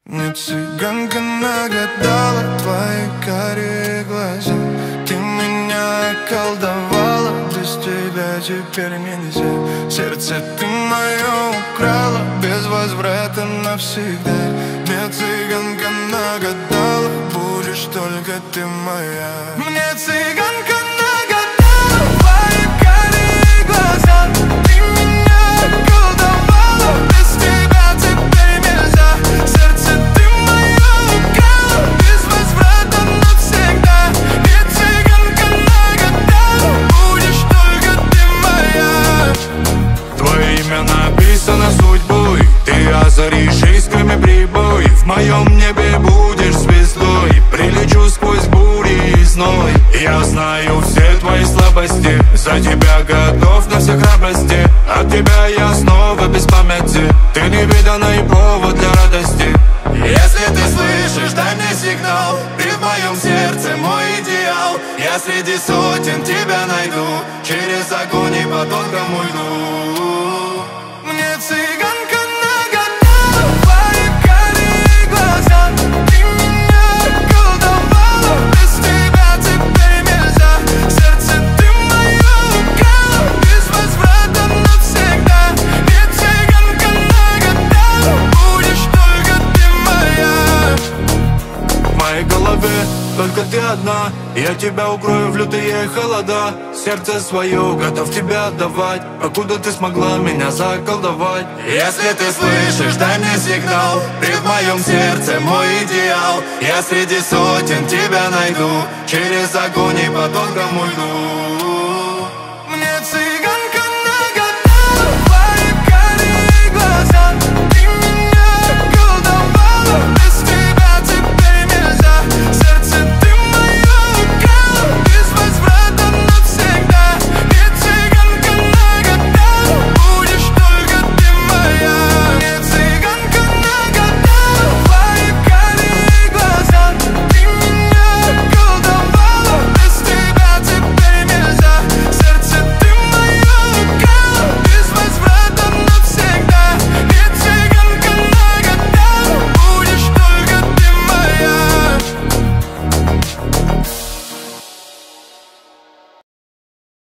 Мне цыганка нагадала твои карие глаза. Ты меня околдовала, без тебя теперь нельзя. Сердце ты мое украла, без возврата навсегда. Мне цыганка нагадала, будешь только ты моя. Мне цыганка нагадала твои карие глаза. Ты меня околдовала, без тебя теперь нельзя. Сердце ты мое украла, без возврата навсегда. Мне цыганка нагадала, будешь только ты моя. Твое имя написано судьбой, ты озаришь искрами прибой. В моем небе будешь звездой, прилечу сквозь бури и зной. Я знаю все твои слабости, за тебя готов на все храбрости. От тебя я снова без памяти, ты невиданный повод для радости. Если ты слышишь, дай мне сигнал, ты в моем сердце мой идеал. Я среди сотен тебя найду, через огонь и по тонкому льду. Мне цыганка нагадала твои карие глаза. Ты меня околдовала, без тебя теперь нельзя. Сердце ты мое украла, без возврата навсегда. Мне цыганка нагадала, будешь только ты моя. В моей голове только ты одна, я тебя укрою в лютые холода. Сердце свое готов тебя отдавать, покуда ты смогла меня заколдовать. Если ты слышишь, дай мне сигнал, ты в моем сердце мой идеал. Я среди сотен тебя найду, через огонь и по тонкому льду.